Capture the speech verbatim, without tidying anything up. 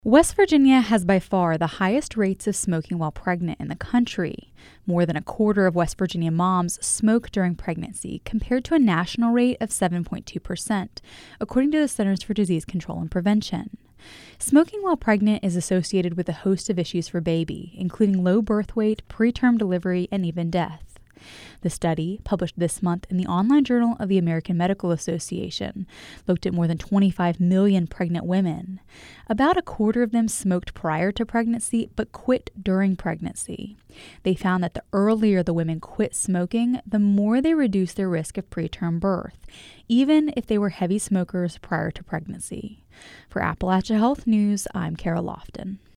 West Virginia has by far the highest rates of smoking while pregnant in the country. More than a quarter of West Virginia moms smoke during pregnancy, compared to a national rate of seven point two percent, according to the Centers for Disease Control and Prevention. Smoking while pregnant is associated with a host of issues for baby, including low birth weight, preterm delivery, and even death. The study, published this month in the online journal of the American Medical Association, looked at more than twenty-five million pregnant women. About a quarter of them smoked prior to pregnancy, but quit during pregnancy. They found that the earlier the women quit smoking, the more they reduced their risk of preterm birth, even if they were heavy smokers prior to pregnancy. For Appalachia Health News, I'm Kara Lofton.